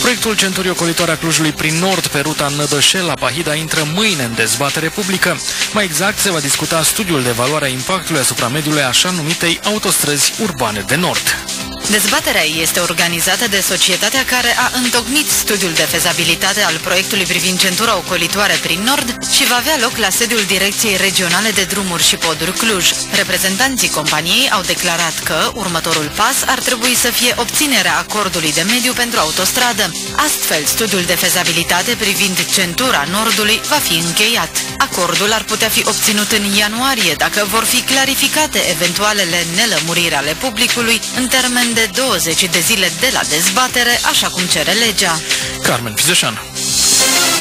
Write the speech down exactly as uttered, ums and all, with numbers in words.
Proiectul centurii ocolitoare a Clujului prin nord pe ruta Nădășel-Apahida intră mâine în dezbatere publică. Mai exact, se va discuta studiul de evaluare a impactului asupra mediului așa numitei autostrăzi urbane de nord. Dezbaterea este organizată de societatea care a întocmit studiul de fezabilitate al proiectului privind centura ocolitoare prin nord și va avea loc la sediul Direcției Regionale de Drumuri și Poduri Cluj. Reprezentanții companiei au declarat că următorul pas ar trebui să fie obținerea acordului de mediu pentru autostradă. Astfel, studiul de fezabilitate privind centura nordului va fi încheiat. Acordul ar putea fi obținut în ianuarie dacă vor fi clarificate eventualele nelămuriri ale publicului în termen de douăzeci de zile de la dezbatere, așa cum cere legea. Carmen Fizeșan.